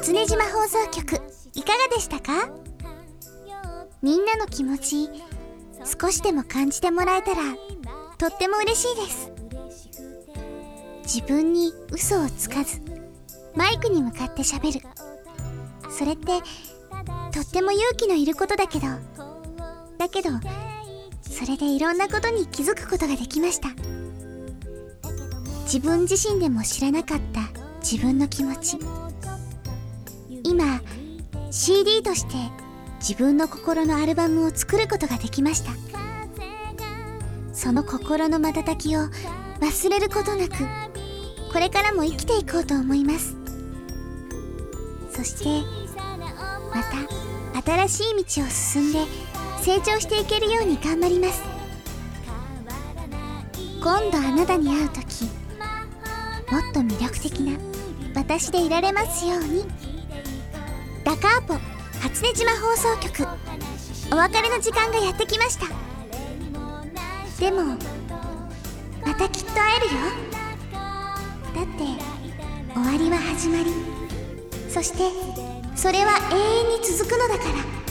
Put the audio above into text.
初音島放送局いかがでしたか？みんなの気持ち少しでも感じてもらえたらとっても嬉しいです。自分に嘘をつかずマイクに向かって喋る、それってとっても勇気のいることだけどそれでいろんなことに気づくことができました。自分自身でも知らなかった自分の気持ち、今 CD として自分の心のアルバムを作ることができました。その心の瞬きを忘れることなくこれからも生きていこうと思います。そしてまた新しい道を進んで成長していけるように頑張ります。今度あなたに会うとき、もっと魅力的な私でいられますように。ダカーポ初音島放送局、お別れの時間がやってきました。でもまたきっと会えるよ。だって終わりは始まり、そしてそれは永遠に続くのだから。